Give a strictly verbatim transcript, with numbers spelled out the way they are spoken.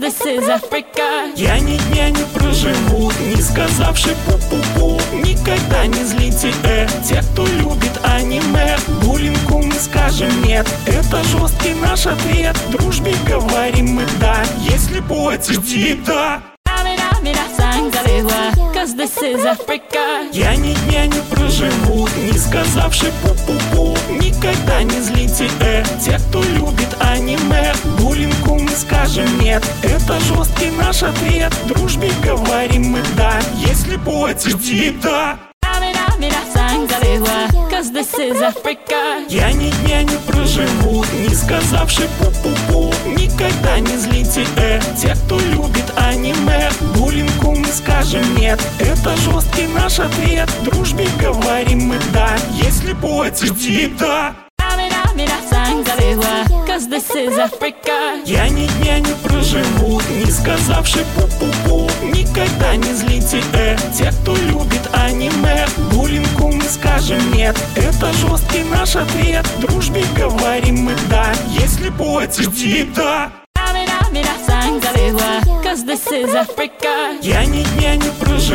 this is Africa. Я ни дня не проживу, не сказавши пу-пу-пу. Никогда не злите, э, тех, кто любит аниме. Буллингу мы скажем нет, это жесткий наш ответ. Дружбе говорим мы да, если платишь да. Cause this is Africa. Я ни дня не проживу, не сказавши пу-пу-пу. Никогда не злите, э, тех, кто любит аниме. Буллингу мы скажем нет, это жесткий наш ответ. Дружбе говорим мы да, если платишь да. Cause this is Africa. Я ни дня не проживу, не сказавши пу-пу-пу. Никогда не злите, э, тех, кто любит аниме. Буллингу мы скажем нет, это жесткий наш ответ. Дружбе говорим мы да, если платишь да. Cause this is Africa. Я ни дня не проживу, не сказавши пу-пу-пу. Никогда не злите, э, тех, кто любит аниме. Буллингу мы скажем нет, это жесткий наш ответ. Дружбе говорим мы да, если платишь да. Cause this is Africa. Я ни дня не проживу.